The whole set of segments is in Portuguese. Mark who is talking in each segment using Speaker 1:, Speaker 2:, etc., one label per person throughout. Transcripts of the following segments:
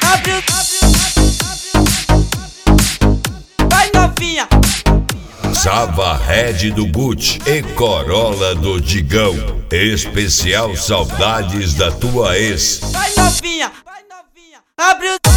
Speaker 1: abre, vai novinha.
Speaker 2: Sava Red do Gucci e Corolla do Digão. Especial saudades da tua ex.
Speaker 1: Vai novinha, abre o...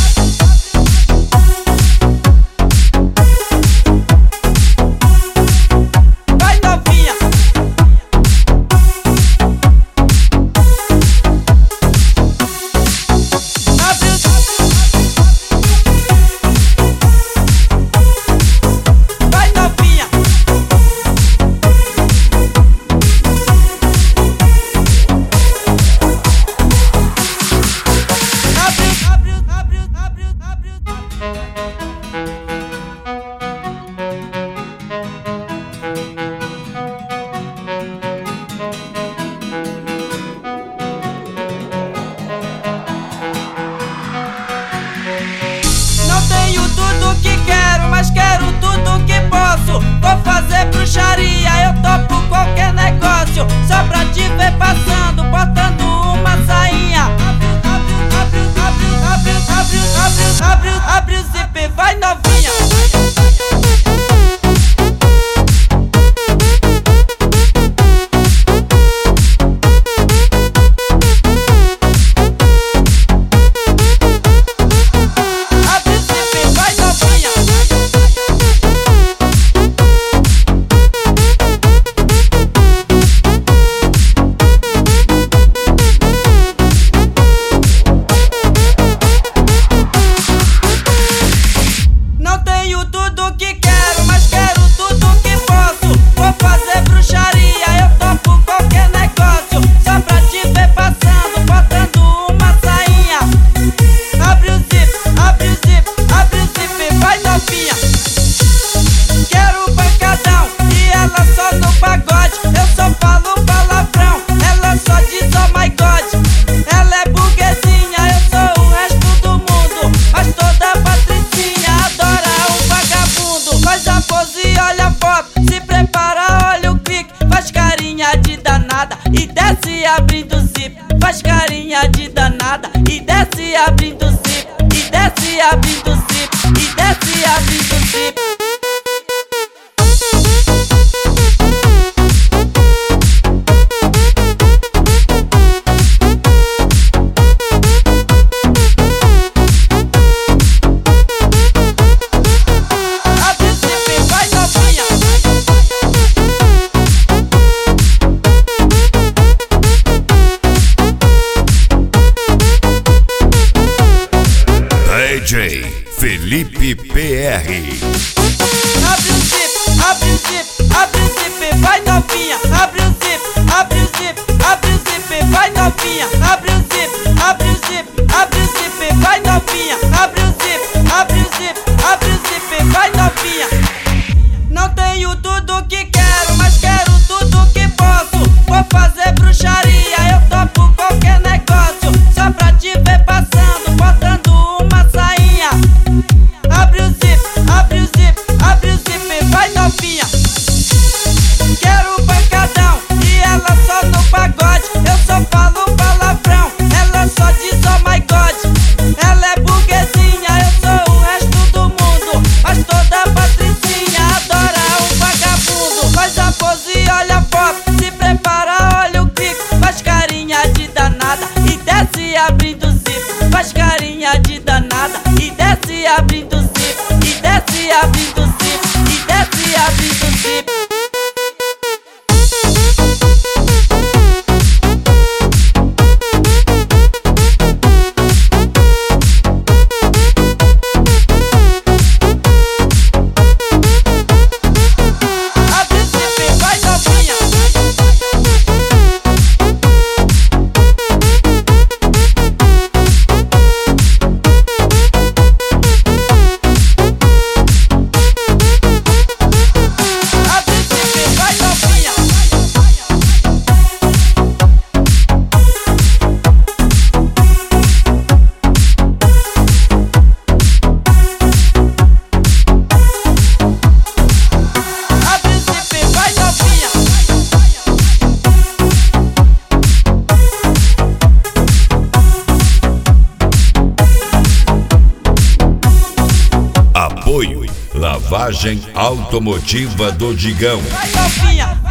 Speaker 1: Tenho tudo que quero, mas quero tudo que posso. Vou fazer bruxaria, eu topo qualquer negócio. Só pra te ver passando, botando uma sainha. Abre o zip, vai novinha. Tudo que quero, mas quero tudo que posso. Vou fazer bruxaria, eu topo qualquer negócio. Só pra te ver passando, botando uma sainha. Abre o zip, vai novinha. Quero pancadão e ela só no pagode. Eu só falo palavrão, ela só diz oh my god. Ela é burguesinha, eu sou o resto do mundo. Mas toda patricinha adora um vagabundo. Faz a pose e olha a foto, se prepara, olha o clique. Faz carinha de danada e desce abrindo o zip. Faz carinha de danada e desce abrindo o zip. E desce abrindo o zip, e desce abrindo o zip.
Speaker 2: DJ Felipe PR.
Speaker 1: Abre o zip, vai novinha. Abre o zip, vai novinha. Abre o zip, vai novinha. Abre o zip, vai novinha. Não tenho tudo que quero, mas quero tudo que posso. Vou fazer bruxaria, eu topo qualquer negócio. Só pra te ver passando, botando uma sainha. Abre o zip, vai novinha. Quero pancadão e ela só no pagode. Eu só falo palavrão,
Speaker 2: lavagem automotiva do Digão.
Speaker 1: Vai novinha,